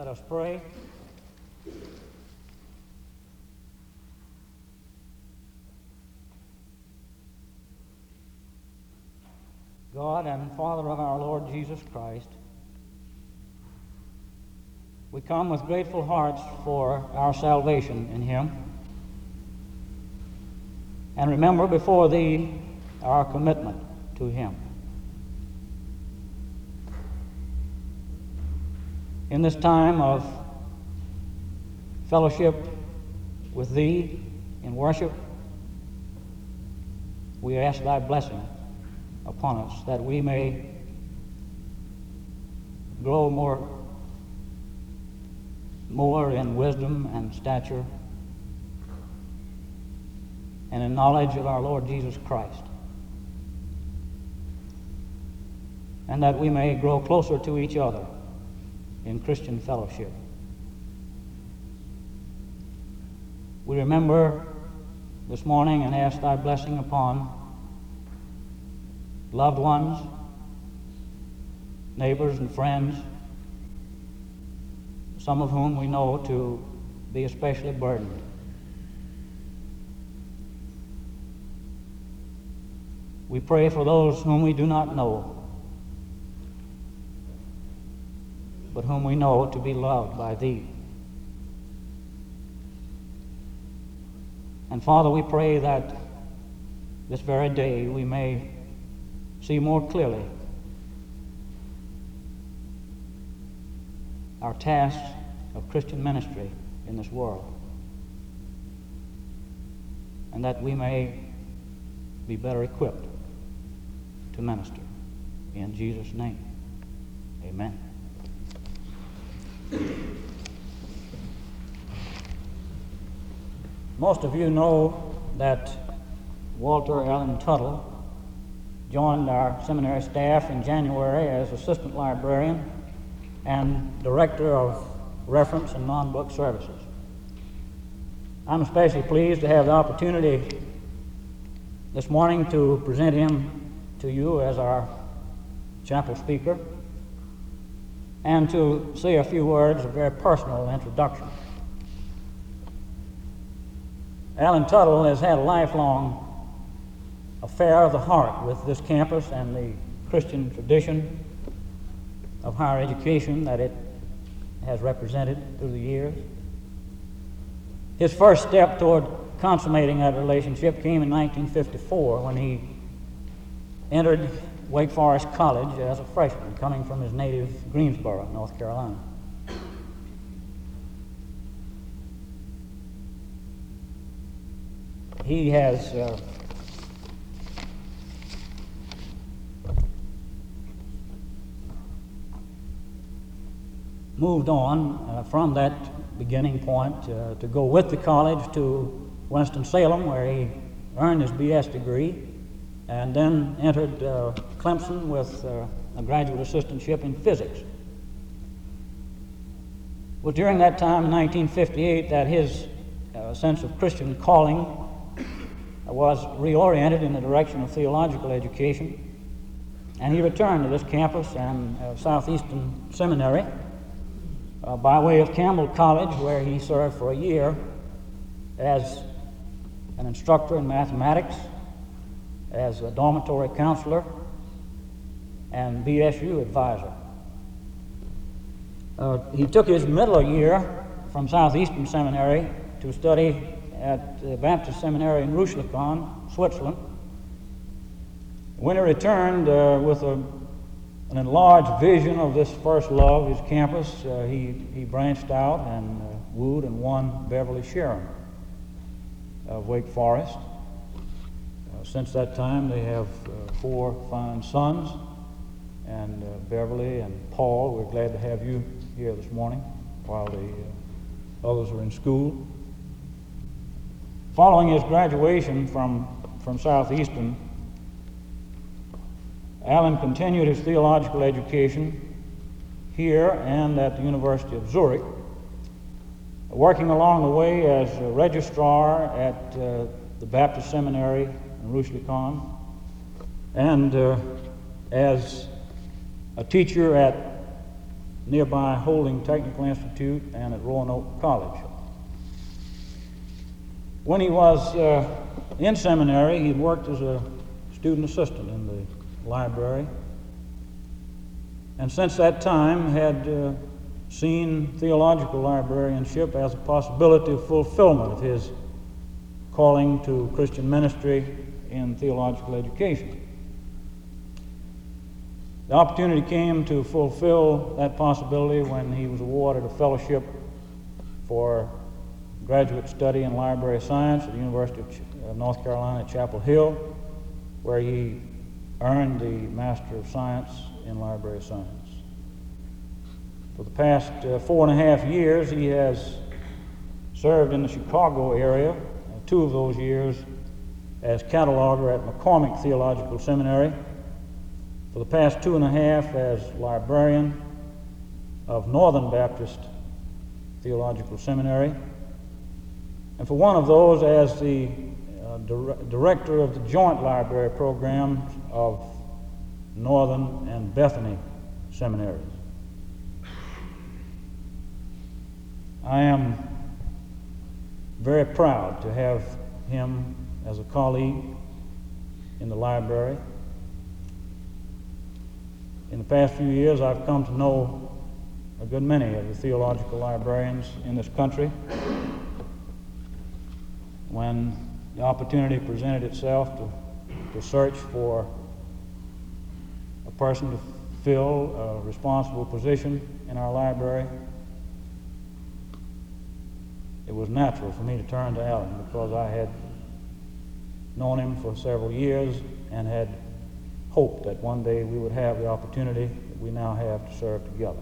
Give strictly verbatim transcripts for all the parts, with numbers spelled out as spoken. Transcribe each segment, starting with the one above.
Let us pray. God and Father of our Lord Jesus Christ, we come with grateful hearts for our salvation in Him, and remember before Thee our commitment to Him. In this time of fellowship with Thee in worship, we ask Thy blessing upon us, that we may grow more, more in wisdom and stature and in knowledge of our Lord Jesus Christ, and that we may grow closer to each other in Christian fellowship. We remember this morning and ask Thy blessing upon loved ones, neighbors and friends, some of whom we know to be especially burdened. We pray for those whom we do not know, but whom we know to be loved by Thee. And Father, we pray that this very day we may see more clearly our task of Christian ministry in this world, and that we may be better equipped to minister. In Jesus' name, amen. Most of you know that Walter Allen Tuttle joined our seminary staff in January as assistant librarian and director of reference and non-book services. I'm especially pleased to have the opportunity this morning to present him to you as our chapel speaker, and to say a few words of very personal introduction. Allen Tuttle has had a lifelong affair of the heart with this campus and the Christian tradition of higher education that it has represented through the years. His first step toward consummating that relationship came in nineteen fifty-four when he entered Wake Forest College as a freshman, coming from his native Greensboro, North Carolina. He has uh, moved on uh, from that beginning point uh, to go with the college to Winston-Salem, where he earned his B S degree, and then entered uh, Clemson with uh, a graduate assistantship in physics. Well, during that time in nineteen fifty-eight, that his uh, sense of Christian calling was reoriented in the direction of theological education, and he returned to this campus and uh, Southeastern Seminary uh, by way of Campbell College, where he served for a year as an instructor in mathematics, as a dormitory counselor, and B S U advisor. Uh, he took his middle year from Southeastern Seminary to study at the Baptist Seminary in Ruchlikon, Switzerland. When he returned uh, with a, an enlarged vision of this first love, his campus, uh, he, he branched out and uh, wooed and won Beverly Sharon of Wake Forest. Uh, since that time, they have uh, four fine sons, and uh, Beverly and Paul, we're glad to have you here this morning while the uh, others are in school. Following his graduation from, from Southeastern, Allen continued his theological education here and at the University of Zurich, working along the way as a registrar at uh, the Baptist Seminary in Ruchlikon, and uh, as a teacher at nearby Holding Technical Institute and at Roanoke College. When he was uh, in seminary, he worked as a student assistant in the library, and since that time had uh, seen theological librarianship as a possibility of fulfillment of his calling to Christian ministry in theological education. The opportunity came to fulfill that possibility when he was awarded a fellowship for graduate study in library science at the University of Ch- uh, North Carolina at Chapel Hill, where he earned the Master of Science in Library Science. For the past uh, four and a half years, he has served in the Chicago area, uh, two of those years as cataloger at McCormick Theological Seminary, for the past two and a half as librarian of Northern Baptist Theological Seminary, and for one of those as the uh, dir- director of the joint library programs of Northern and Bethany seminaries. I am very proud to have him as a colleague in the library. In the past few years, I've come to know a good many of the theological librarians in this country. When the opportunity presented itself to, to search for a person to fill a responsible position in our library, it was natural for me to turn to Alan because I had known him for several years and had hoped that one day we would have the opportunity that we now have to serve together.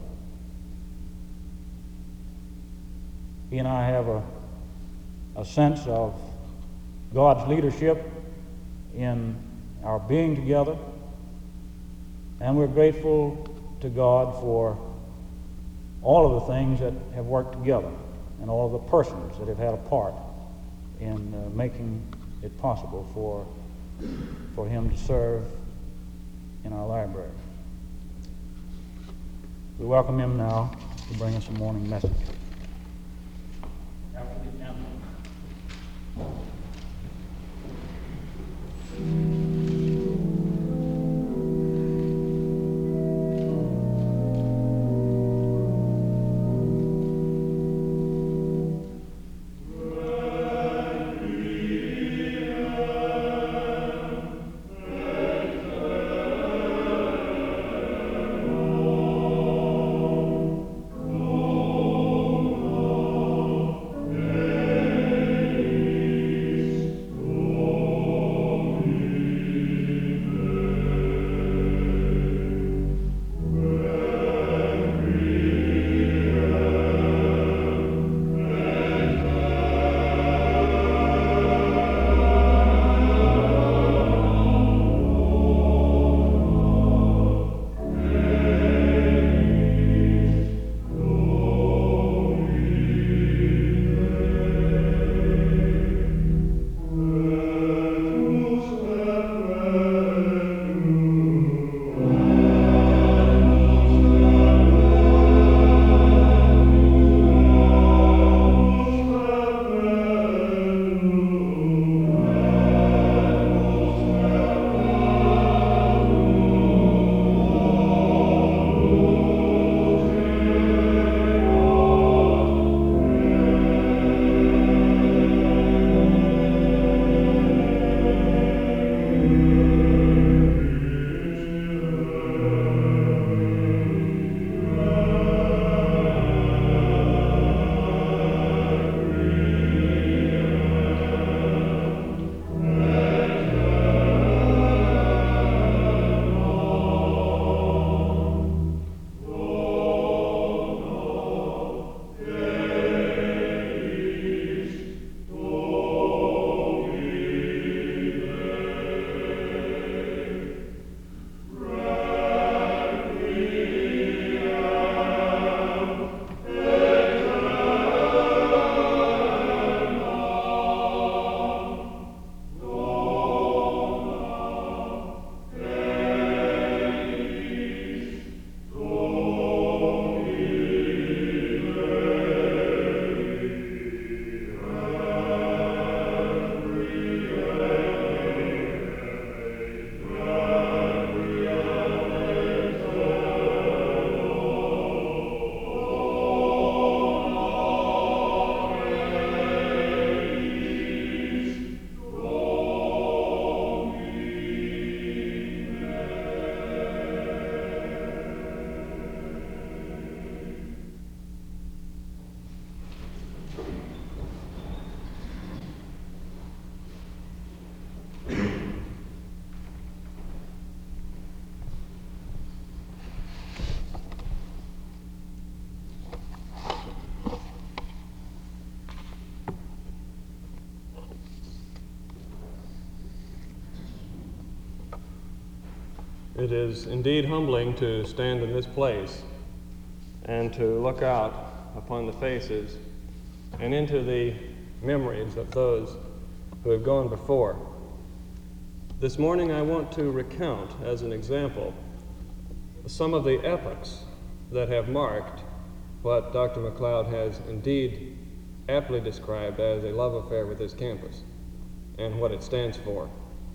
He and I have a, a sense of God's leadership in our being together, and we're grateful to God for all of the things that have worked together and all of the persons that have had a part in uh, making it possible for, for him to serve in our library. We welcome him now to bring us a morning message. After the anthem. It is indeed humbling to stand in this place and to look out upon the faces and into the memories of those who have gone before. This morning I want to recount, as an example, some of the epochs that have marked what Doctor McLeod has indeed aptly described as a love affair with this campus and what it stands for.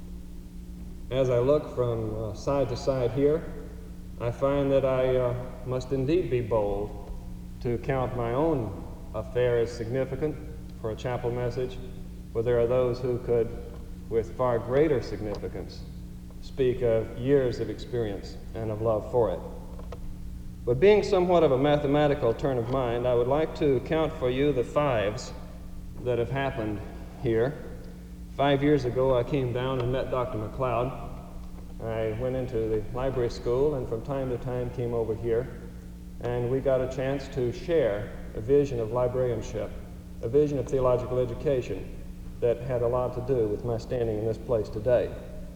As I look from uh, side to side here, I find that I uh, must indeed be bold to count my own affair as significant for a chapel message, but there are those who could, with far greater significance, speak of years of experience and of love for it. But being somewhat of a mathematical turn of mind, I would like to count for you the fives that have happened here. Five years ago, I came down and met Doctor McLeod. I went into the library school and from time to time came over here, and we got a chance to share a vision of librarianship, a vision of theological education that had a lot to do with my standing in this place today.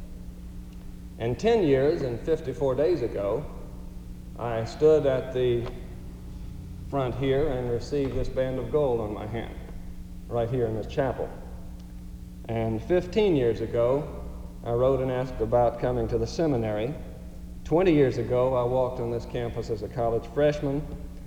And ten years and fifty-four days ago, I stood at the front here and received this band of gold on my hand, right here in this chapel. And fifteen years ago, I wrote and asked about coming to the seminary. twenty years ago, I walked on this campus as a college freshman.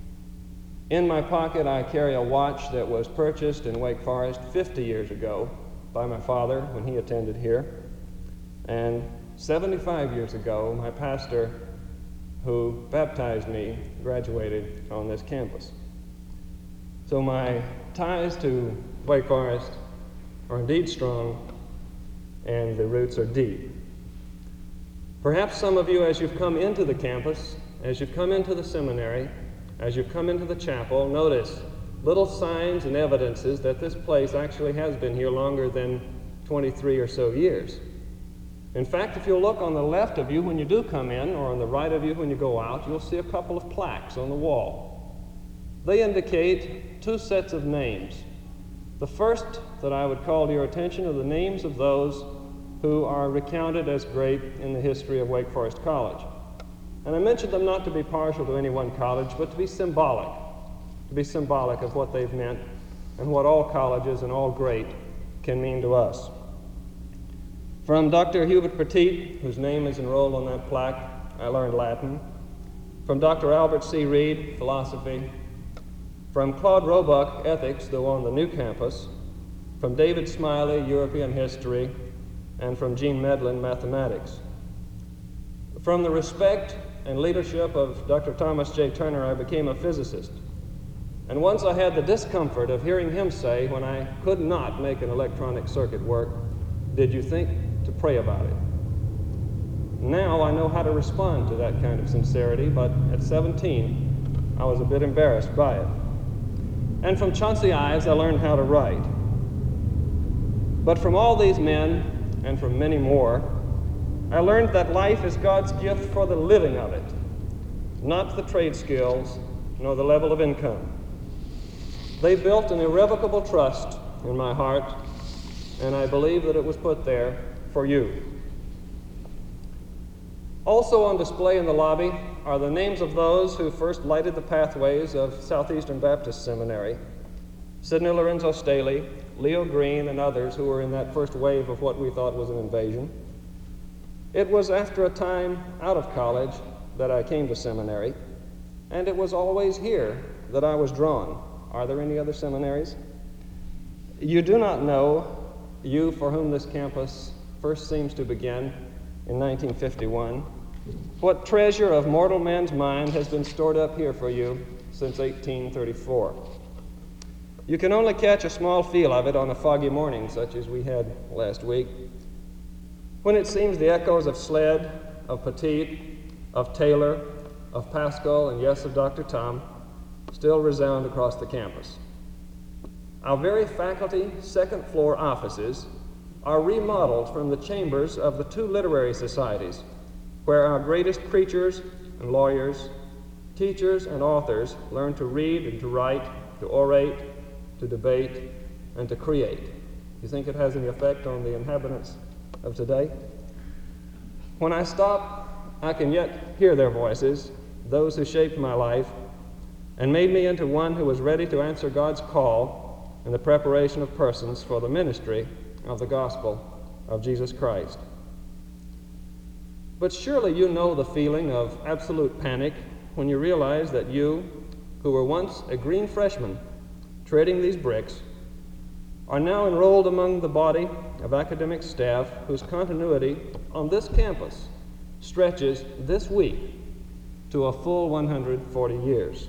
In my pocket, I carry a watch that was purchased in Wake Forest fifty years ago by my father when he attended here. And seventy-five years ago, my pastor who baptized me graduated on this campus. So my ties to Wake Forest are indeed strong, and the roots are deep. Perhaps some of you, as you've come into the campus, as you've come into the seminary, as you've come into the chapel, notice little signs and evidences that this place actually has been here longer than twenty-three or so years. In fact, if you'll look on the left of you when you do come in, or on the right of you when you go out, you'll see a couple of plaques on the wall. They indicate two sets of names. The first that I would call to your attention are the names of those who are recounted as great in the history of Wake Forest College. And I mentioned them not to be partial to any one college, but to be symbolic, to be symbolic of what they've meant and what all colleges and all great can mean to us. From Doctor Hubert Petit, whose name is enrolled on that plaque, I learned Latin. From Doctor Albert C. Reed, philosophy. From Claude Roebuck, ethics, though on the new campus. From David Smiley, European history. And from Gene Medlin, mathematics. From the respect and leadership of Doctor Thomas J. Turner, I became a physicist. And once I had the discomfort of hearing him say, when I could not make an electronic circuit work, "Did you think to pray about it?" Now I know how to respond to that kind of sincerity, but at seventeen, I was a bit embarrassed by it. And from Chauncey Ives, I learned how to write. But from all these men, and from many more, I learned that life is God's gift for the living of it, not the trade skills, nor the level of income. They built an irrevocable trust in my heart, and I believe that it was put there for you. Also on display in the lobby are the names of those who first lighted the pathways of Southeastern Baptist Seminary: Sidney Lorenzo Staley, Leo Green, and others who were in that first wave of what we thought was an invasion. It was after a time out of college that I came to seminary, and it was always here that I was drawn. Are there any other seminaries? You do not know, you for whom this campus first seems to begin in nineteen fifty-one, what treasure of mortal man's mind has been stored up here for you since eighteen thirty-four. You can only catch a small feel of it on a foggy morning such as we had last week, when it seems the echoes of Sled, of Petit, of Taylor, of Pascal, and yes, of Doctor Tom, still resound across the campus. Our very faculty second floor offices are remodeled from the chambers of the two literary societies, where our greatest preachers and lawyers, teachers and authors learn to read and to write, to orate, to debate, and to create. You think it has any effect on the inhabitants of today? When I stop I can yet hear their voices, those who shaped my life and made me into one who was ready to answer God's call in the preparation of persons for the ministry of the gospel of Jesus Christ. But surely you know the feeling of absolute panic when you realize that you, who were once a green freshman trading these bricks, are now enrolled among the body of academic staff whose continuity on this campus stretches this week to a full one hundred forty years.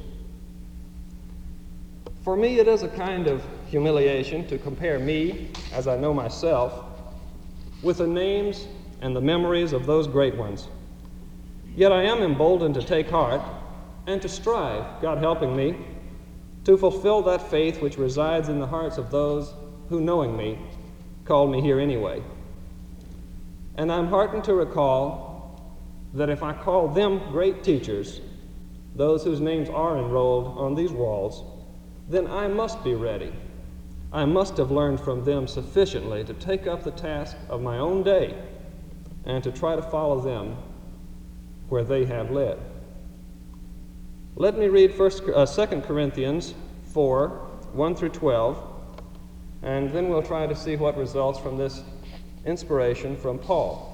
For me, it is a kind of humiliation to compare me, as I know myself, with the names and the memories of those great ones. Yet I am emboldened to take heart and to strive, God helping me, to fulfill that faith which resides in the hearts of those who, knowing me, called me here anyway. And I'm heartened to recall that if I call them great teachers, those whose names are enrolled on these walls, then I must be ready. I must have learned from them sufficiently to take up the task of my own day and to try to follow them where they have led. Let me read first, uh, Second Corinthians four, one through twelve, and then we'll try to see what results from this inspiration from Paul.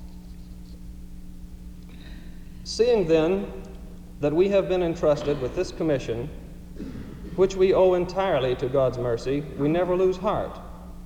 Seeing then that we have been entrusted with this commission, which we owe entirely to God's mercy, we never lose heart.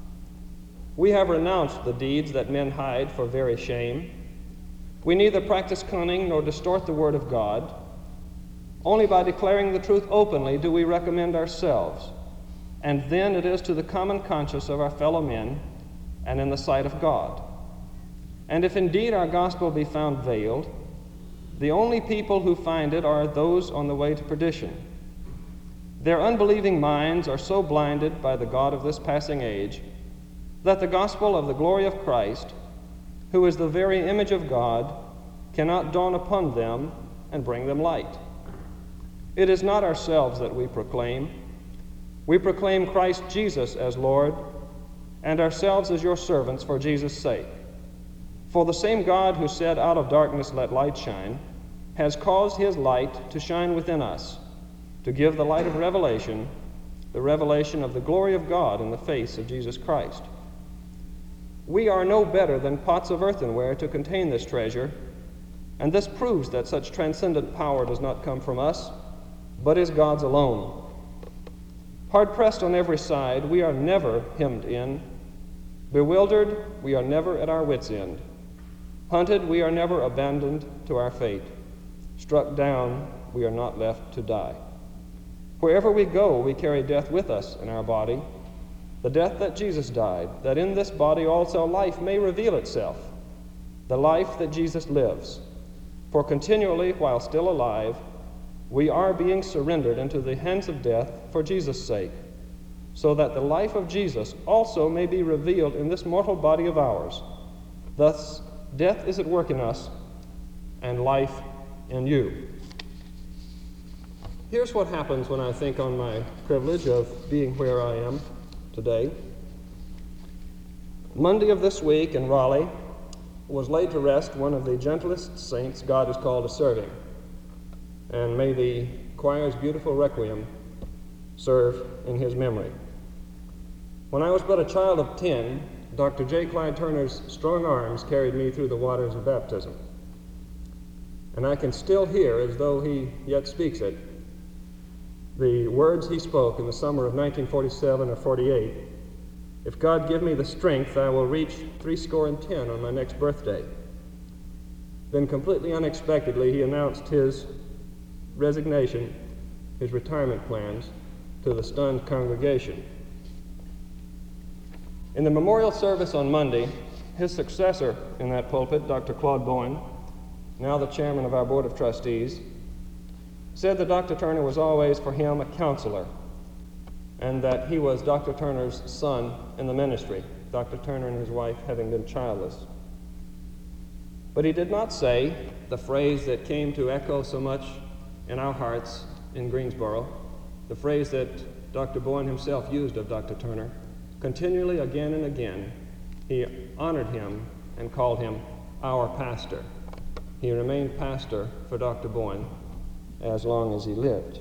We have renounced the deeds that men hide for very shame. We neither practice cunning nor distort the word of God. Only by declaring the truth openly do we recommend ourselves, and then it is to the common conscience of our fellow men and in the sight of God. And if indeed our gospel be found veiled, the only people who find it are those on the way to perdition. Their unbelieving minds are so blinded by the God of this passing age that the gospel of the glory of Christ, who is the very image of God, cannot dawn upon them and bring them light. It is not ourselves that we proclaim. We proclaim Christ Jesus as Lord, and ourselves as your servants for Jesus' sake. For the same God who said, "Out of darkness let light shine," has caused his light to shine within us, to give the light of revelation, the revelation of the glory of God in the face of Jesus Christ. We are no better than pots of earthenware to contain this treasure, and this proves that such transcendent power does not come from us, but is God's alone. Hard-pressed on every side, we are never hemmed in. Bewildered, we are never at our wits' end. Hunted, we are never abandoned to our fate. Struck down, we are not left to die. Wherever we go, we carry death with us in our body, the death that Jesus died, that in this body also life may reveal itself, the life that Jesus lives. For continually, while still alive, we are being surrendered into the hands of death for Jesus' sake, so that the life of Jesus also may be revealed in this mortal body of ours. Thus, death is at work in us, and life in you. Here's what happens when I think on my privilege of being where I am today. Monday of this week in Raleigh was laid to rest one of the gentlest saints God has called to serving. And may the choir's beautiful requiem serve in his memory. When I was but a child of ten, Doctor J. Clyde Turner's strong arms carried me through the waters of baptism. And I can still hear, as though he yet speaks it, the words he spoke in the summer of nineteen forty-seven or forty-eight. If God give me the strength, I will reach three score and ten on my next birthday. Then completely unexpectedly, he announced his resignation, his retirement plans, to the stunned congregation. In the memorial service on Monday, his successor in that pulpit, Doctor Claude Bowen, now the chairman of our Board of Trustees, said that Doctor Turner was always for him a counselor, and that he was Doctor Turner's son in the ministry, Doctor Turner and his wife having been childless. But he did not say the phrase that came to echo so much in our hearts in Greensboro, the phrase that Doctor Bowen himself used of Doctor Turner. Continually, again and again, he honored him and called him our pastor. he remained pastor for Doctor Boyne as long as he lived.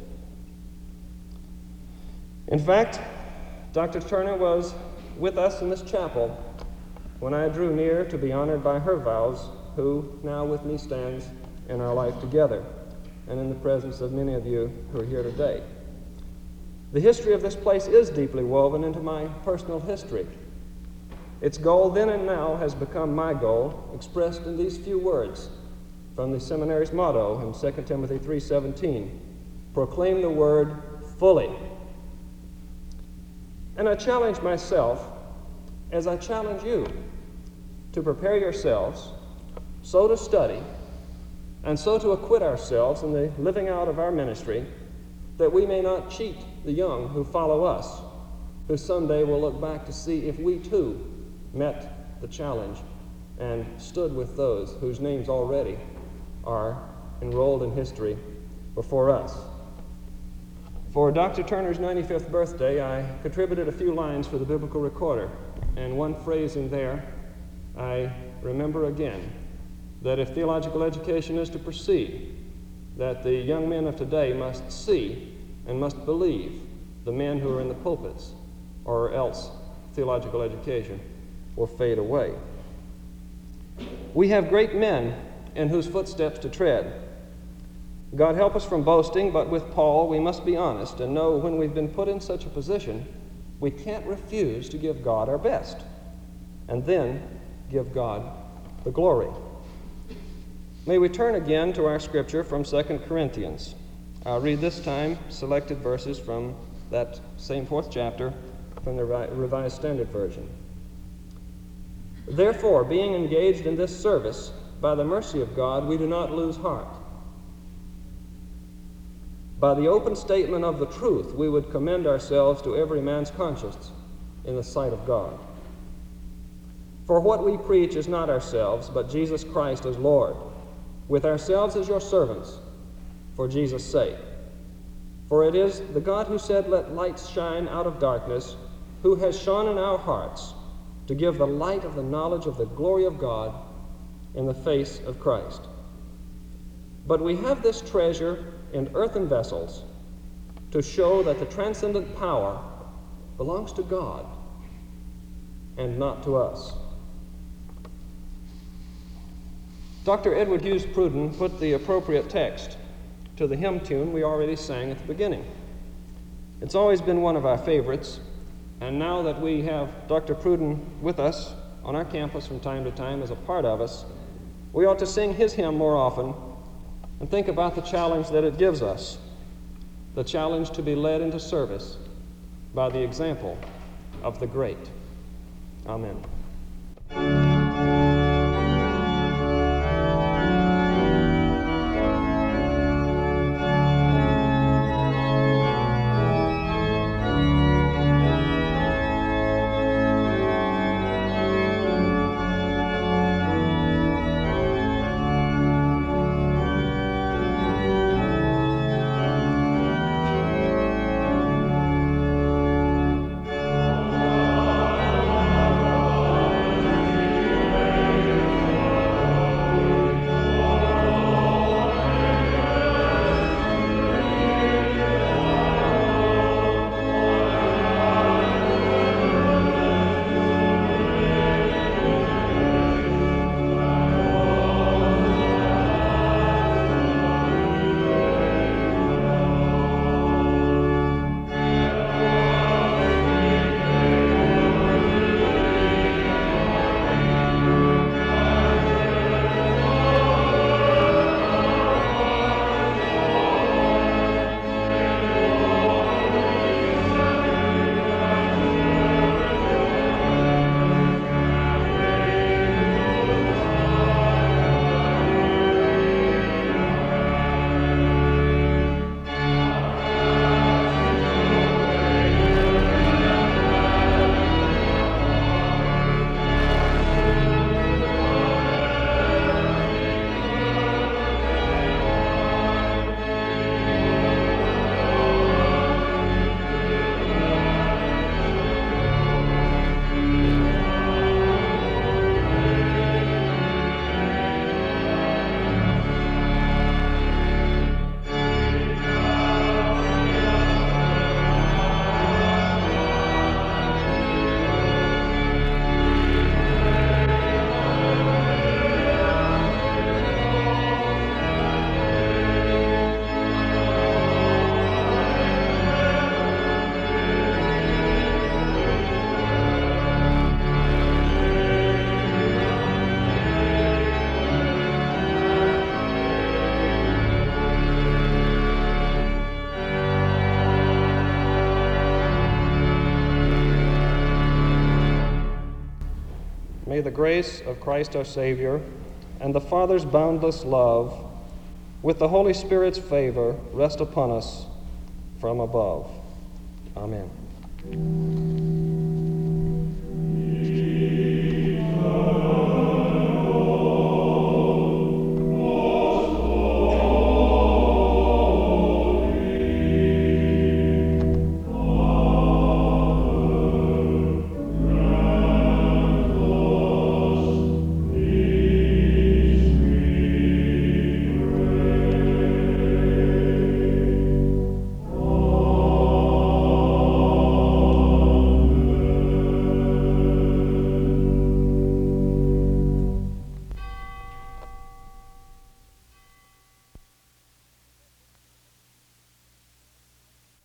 In fact, Doctor Turner was with us in this chapel when I drew near to be honored by her vows, who now with me stands in our life together and in the presence of many of you who are here today. The history of this place is deeply woven into my personal history. Its goal then and now has become my goal, expressed in these few words from the seminary's motto in Second Timothy three seventeen, proclaim the word fully. And I challenge myself, as I challenge you, to prepare yourselves so to study and so to acquit ourselves in the living out of our ministry that we may not cheat the young who follow us, who someday will look back to see if we too met the challenge and stood with those whose names already are enrolled in history before us. For Doctor Turner's ninety-fifth birthday, I contributed a few lines for the Biblical Recorder, and one phrase in there I remember again, that if theological education is to proceed, that the young men of today must see and must believe the men who are in the pulpits, or else theological education will fade away. We have great men in whose footsteps to tread. God help us from boasting, but with Paul we must be honest and know when we've been put in such a position, we can't refuse to give God our best, and then give God the glory. May we turn again to our scripture from Second Corinthians. I'll read this time selected verses from that same fourth chapter from the Revised Standard Version. Therefore, being engaged in this service, by the mercy of God, we do not lose heart. By the open statement of the truth, we would commend ourselves to every man's conscience in the sight of God. For what we preach is not ourselves, but Jesus Christ as Lord, with ourselves as your servants, for Jesus' sake. For it is the God who said, "Let light shine out of darkness," who has shone in our hearts to give the light of the knowledge of the glory of God in the face of Christ. But we have this treasure in earthen vessels to show that the transcendent power belongs to God and not to us. Doctor Edward Hughes Pruden put the appropriate text to the hymn tune we already sang at the beginning. It's always been one of our favorites, and now that we have Doctor Pruden with us on our campus from time to time as a part of us, we ought to sing his hymn more often and think about the challenge that it gives us, the challenge to be led into service by the example of the great. Amen. may the grace of Christ our Savior and the Father's boundless love with the Holy Spirit's favor rest upon us from above. Amen.